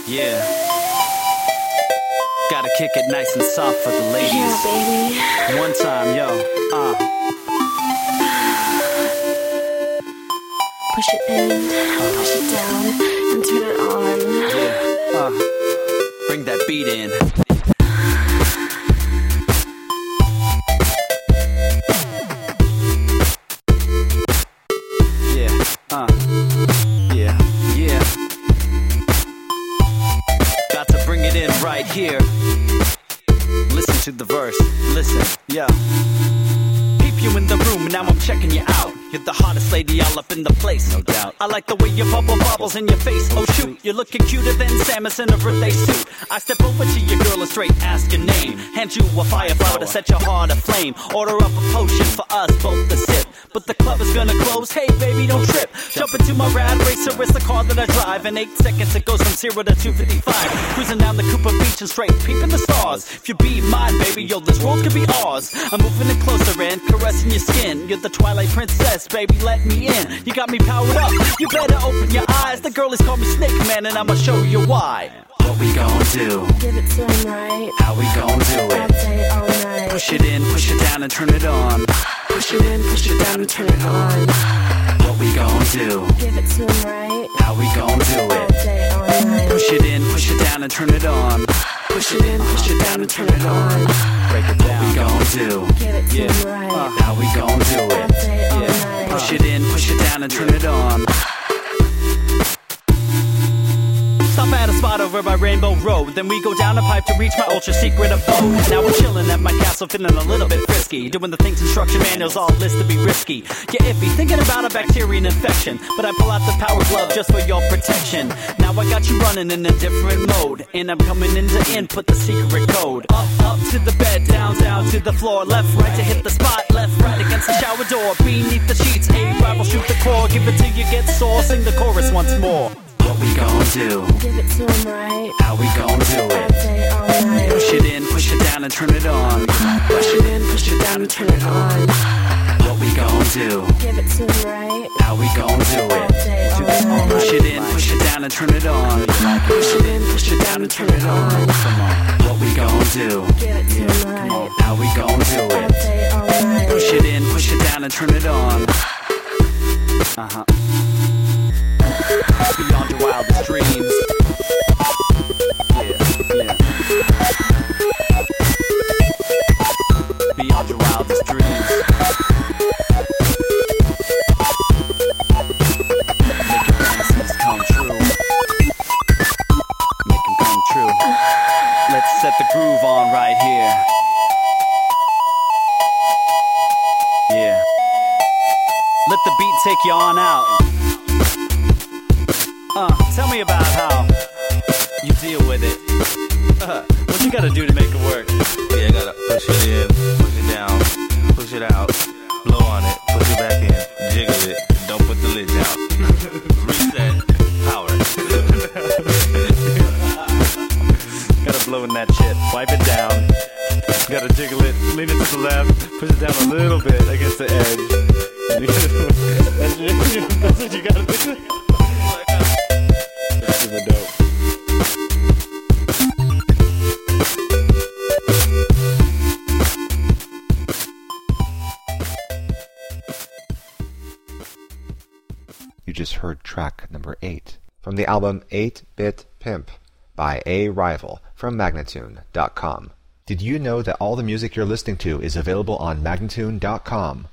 Yeah. Gotta kick it nice and soft for the ladies. Yeah, baby. One time, yo. Push it in, push it down, and turn it on. Yeah. Bring that beat in. Yeah. Got to bring it in right here. Listen to the verse. Listen, yeah. Peep you in the room, now I'm checking you out. You're the hottest lady all up in the place, no doubt. I like the way your bubble bobbles in your face. Oh shoot, you're looking cuter than Samus in a birthday suit. I step over to your girl and straight ask your name. Hand you a fire flower to set your heart aflame. Order up a potion for us both to sip. But the club is gonna close, hey baby don't trip. Jump into my rad racer, it's the car that I drive. In 8 seconds it goes from 0 to 255. Cruising down the Cooper Beach and straight peeping the stars. If you be mine baby, yo this world could be ours. I'm moving it closer and caressing your skin. You're the Twilight Princess, baby let me in. You got me powered up, you better open your eyes. The girlies call me Snake Man and I'ma show you why. What we gon' do? Give it to him right. How we gon' do All it? day, all night. Push it in, push it down and turn it on. Push it in, push it down, and turn it on. What we gon' do? Give it to him right. How we gon' do All it? day, all night. Push it in, push it down and turn it on. Push it in, push it down, and turn it on. Break it down. What we gon' do? Give it to him right. How we gon' do All it? day, all night. Push it in, push it down and turn it on. Stop at a spot over by Rainbow Road. Then we go down a pipe to reach my ultra secret abode. Now we're chilling at my castle, feeling a little bit frisky. Doing the things instruction manuals all list to be risky. Get iffy, thinking about a bacterial infection. But I pull out the power glove just for your protection. Now I got you running in a different mode. And I'm coming in to input the secret code. Up to the bed, down to the floor. Left, right to hit the spot. Left, right against the shower door. Beneath the sheets, a rival shoot the core. Give it till you get sore, sing the chorus once more. What we gon' do? Give it to him right. How we gon' do All it? day, all night. Push it in, push it down and turn it on. Push it in, push it down, and turn it on. What we gon' do? Give it to him right. How we gon' do All it? day, all night. Push it in, push it down and turn it on. Push it in, push it down, and turn it on. What we gon' do? Give it to him right. How we gon' do All it? day, all night. Push it in, push it down and turn it on. Beyond your wildest dreams. Yeah. Beyond your wildest dreams. Make your fantasies come true. Make them come true. Let's set the groove on right here. Yeah. Let the beat take you on out. Tell me about how you deal with it. What you gotta do to make it work? Yeah, I gotta push it in, push it down, push it out, blow on it, push it back in, jiggle it, don't put the lid down. Reset, power. Gotta blow in that shit, wipe it down. Gotta jiggle it, lean it to the left, push it down a little bit against the edge. That's what you gotta do. That's super dope. You just heard track number 8 from the album 8-Bit Pimp by A Rival from Magnatune.com. Did you know that all the music you're listening to is available on Magnatune.com?